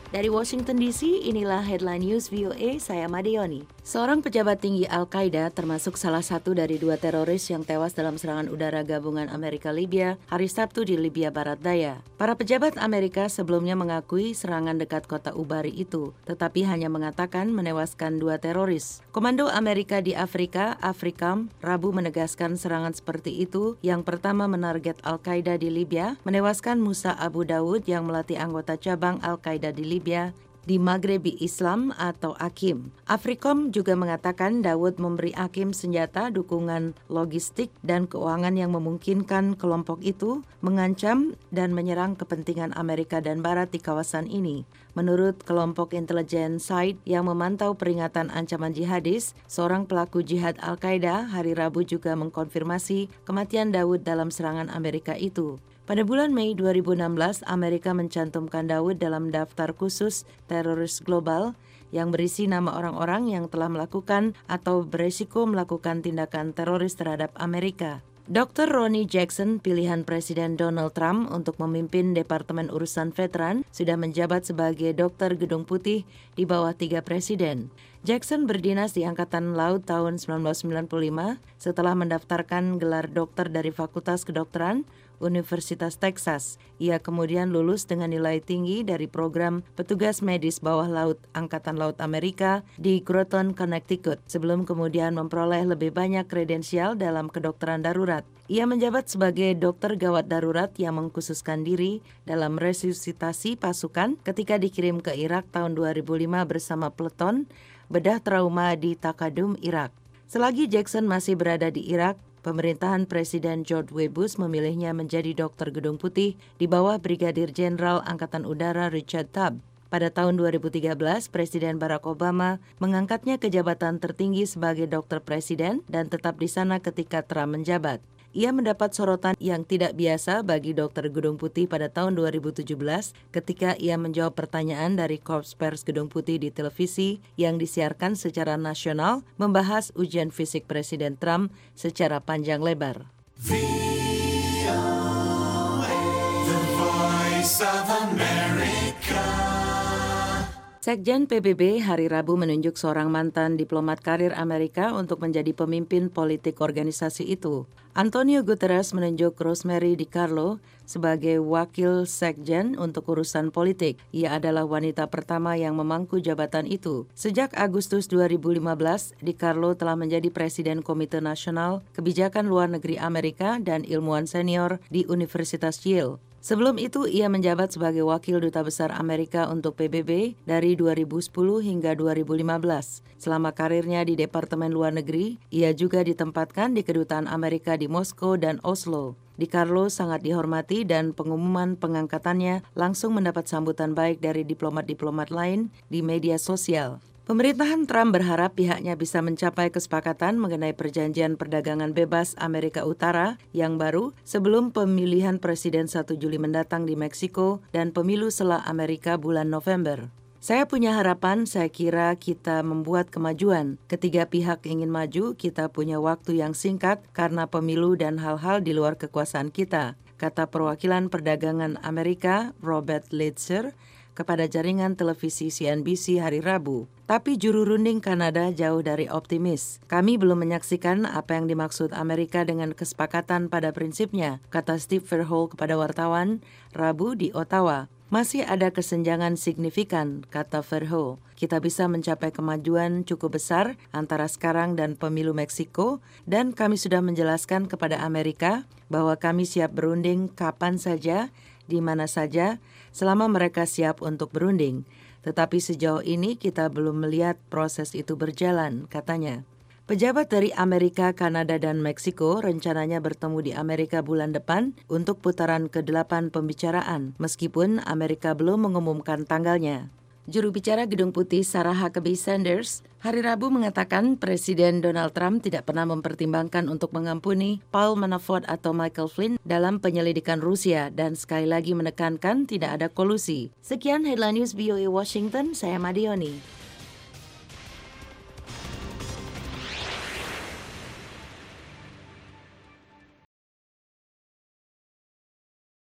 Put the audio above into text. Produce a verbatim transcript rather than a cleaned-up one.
Dari Washington D C, inilah Headline News V O A, saya Madeoni. Seorang pejabat tinggi Al-Qaeda termasuk salah satu dari dua teroris yang tewas dalam serangan udara gabungan Amerika-Libya hari Sabtu di Libya Barat Daya. Para pejabat Amerika sebelumnya mengakui serangan dekat kota Ubari itu, tetapi hanya mengatakan menewaskan dua teroris. Komando Amerika di Afrika, Afrikam, Rabu menegaskan serangan seperti itu yang pertama menarget Al-Qaeda di Libya, menewaskan Musa Abu Dawud yang melatih anggota cabang Al-Qaeda di Libya di Maghrebi Islam atau Akim. Afrikom juga mengatakan Dawud memberi Akim senjata, dukungan logistik, dan keuangan yang memungkinkan kelompok itu mengancam dan menyerang kepentingan Amerika dan Barat di kawasan ini. Menurut kelompok intelijen Side yang memantau peringatan ancaman jihadis, seorang pelaku jihad Al-Qaeda hari Rabu juga mengkonfirmasi kematian Dawud dalam serangan Amerika itu. Pada bulan Mei dua ribu enam belas, Amerika mencantumkan Dawud dalam daftar khusus teroris global yang berisi nama orang-orang yang telah melakukan atau beresiko melakukan tindakan teroris terhadap Amerika. dokter Ronnie Jackson, pilihan Presiden Donald Trump untuk memimpin Departemen Urusan Veteran, sudah menjabat sebagai dokter Gedung Putih di bawah tiga presiden. Jackson berdinas di Angkatan Laut tahun sembilan belas sembilan puluh lima setelah mendaftarkan gelar dokter dari Fakultas Kedokteran Universitas Texas. Ia kemudian lulus dengan nilai tinggi dari program petugas medis bawah laut Angkatan Laut Amerika di Groton, Connecticut, sebelum kemudian memperoleh lebih banyak kredensial dalam kedokteran darurat. Ia menjabat sebagai dokter gawat darurat yang mengkhususkan diri dalam resusitasi pasukan ketika dikirim ke Irak tahun dua ribu lima bersama peleton bedah trauma di Takadum, Irak. Selagi Jackson masih berada di Irak, pemerintahan Presiden George W. Bush memilihnya menjadi dokter Gedung Putih di bawah Brigadir Jenderal Angkatan Udara Richard Tabb. Pada tahun dua ribu tiga belas, Presiden Barack Obama mengangkatnya ke jabatan tertinggi sebagai dokter presiden dan tetap di sana ketika Trump menjabat. Ia mendapat sorotan yang tidak biasa bagi dokter Gedung Putih pada tahun dua ribu tujuh belas ketika ia menjawab pertanyaan dari Korps Pers Gedung Putih di televisi yang disiarkan secara nasional membahas ujian fisik Presiden Trump secara panjang lebar. V O A, The Voice of America. Sekjen P B B hari Rabu menunjuk seorang mantan diplomat karir Amerika untuk menjadi pemimpin politik organisasi itu. Antonio Guterres menunjuk Rosemary DiCarlo sebagai wakil sekjen untuk urusan politik. Ia adalah wanita pertama yang memangku jabatan itu. Sejak Agustus dua ribu lima belas, DiCarlo telah menjadi Presiden Komite Nasional Kebijakan Luar Negeri Amerika dan ilmuwan senior di Universitas Yale. Sebelum itu, ia menjabat sebagai Wakil Duta Besar Amerika untuk P B B dari dua ribu sepuluh hingga dua ribu lima belas. Selama karirnya di Departemen Luar Negeri, ia juga ditempatkan di Kedutaan Amerika di Moskow dan Oslo. DiCarlo sangat dihormati dan pengumuman pengangkatannya langsung mendapat sambutan baik dari diplomat-diplomat lain di media sosial. Pemerintahan Trump berharap pihaknya bisa mencapai kesepakatan mengenai perjanjian perdagangan bebas Amerika Utara yang baru sebelum pemilihan Presiden satu Juli mendatang di Meksiko dan pemilu setelah Amerika bulan November. Saya punya harapan, saya kira kita membuat kemajuan. Ketiga pihak ingin maju, kita punya waktu yang singkat karena pemilu dan hal-hal di luar kekuasaan kita, kata perwakilan perdagangan Amerika Robert Litzer kepada jaringan televisi C N B C hari Rabu. Tapi juru runding Kanada jauh dari optimis. Kami belum menyaksikan apa yang dimaksud Amerika dengan kesepakatan pada prinsipnya, kata Steve Verhoeven kepada wartawan Rabu di Ottawa. Masih ada kesenjangan signifikan, kata Verhoeven. Kita bisa mencapai kemajuan cukup besar antara sekarang dan pemilu Meksiko, dan kami sudah menjelaskan kepada Amerika bahwa kami siap berunding kapan saja, di mana saja, selama mereka siap untuk berunding. Tetapi sejauh ini kita belum melihat proses itu berjalan, katanya. Pejabat dari Amerika, Kanada, dan Meksiko rencananya bertemu di Amerika bulan depan untuk putaran kedelapan pembicaraan, meskipun Amerika belum mengumumkan tanggalnya. Juru bicara Gedung Putih Sarah Huckabee Sanders hari Rabu mengatakan Presiden Donald Trump tidak pernah mempertimbangkan untuk mengampuni Paul Manafort atau Michael Flynn dalam penyelidikan Rusia dan sekali lagi menekankan tidak ada kolusi. Sekian Headline News V O A Washington, saya Madeoni.